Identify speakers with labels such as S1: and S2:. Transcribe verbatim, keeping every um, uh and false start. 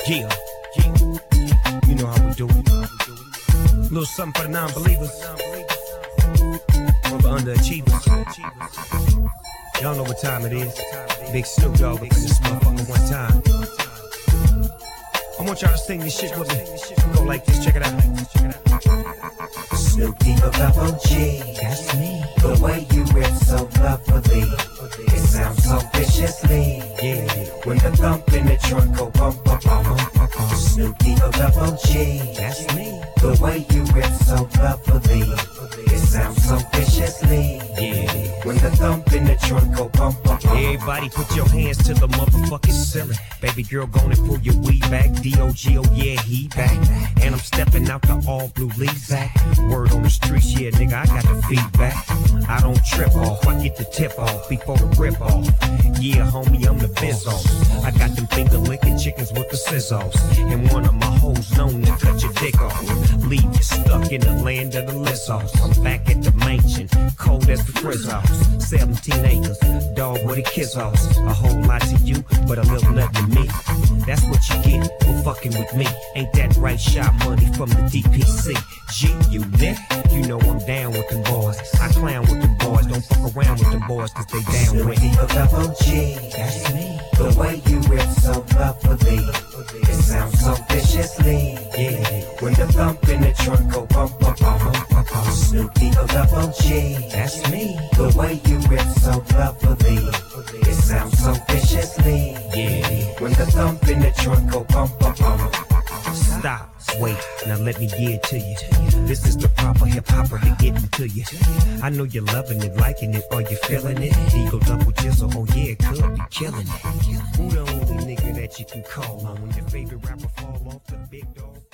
S1: Yeah, yeah. You know how we do it. Little something for the non-believers. For the underachievers. Y'all know what time it is. Big Snoop Dogg up in this motherfucker one time. I want y'all to sing this shit with me. Go like this, check it out.
S2: Snoopy the double G, that's me. The way you rip so lovely, it sounds so viciously.
S1: Yeah,
S2: when the thump in the trunk go bump, bump, bump, bump, bump. Snoopy the double G,
S1: that's me.
S2: The way you rip so lovely, it sounds so viciously.
S1: Yeah,
S2: when the thump in the trunk go bump, bump, bump.
S1: Everybody put your hands to the motherfucking ceiling. Baby girl gonna pull your weed back. D O G, oh yeah, he back. And I'm stepping out the all blue leaves act. Word on the streets, yeah, nigga, I got the feedback. I don't trip off, I get the tip off before the rip off. Yeah, homie, I'm the biz off. I got them finger licking chickens with the scissors. And one of my hoes known to cut your dick off. Leave you stuck in the land of the Lizards. I'm back at the mansion, cold as the Frizzles. seventeen acres, dog with a kiss off. A whole lot to you, but a little nothing to me. That's what you get for fucking with me. Ain't that right, shot money from the D P C. G unit, you know I'm down with them boys. I clown with them boys, don't fuck around with them boys, cause they down with
S2: me. Snoopy the double G, that's me. The way you rip so lovely, it sounds so viciously.
S1: Yeah,
S2: when the thump in the trunk go bump, bump, bump, bump, bump. Snoopy the double G,
S1: that's me.
S2: The way you rip so lovely, it sounds so viciously.
S1: Yeah,
S2: when the thump in the trunk go bump, bump, bump.
S1: Stop, wait, now let me give it to you. This is the proper hip-hopper to get into you. I know you're loving it, liking it, are you feeling it? Eagle double jizzle, oh yeah, it could be killing it. Who the only nigga that you can call on when your favorite rapper fall off the big dog?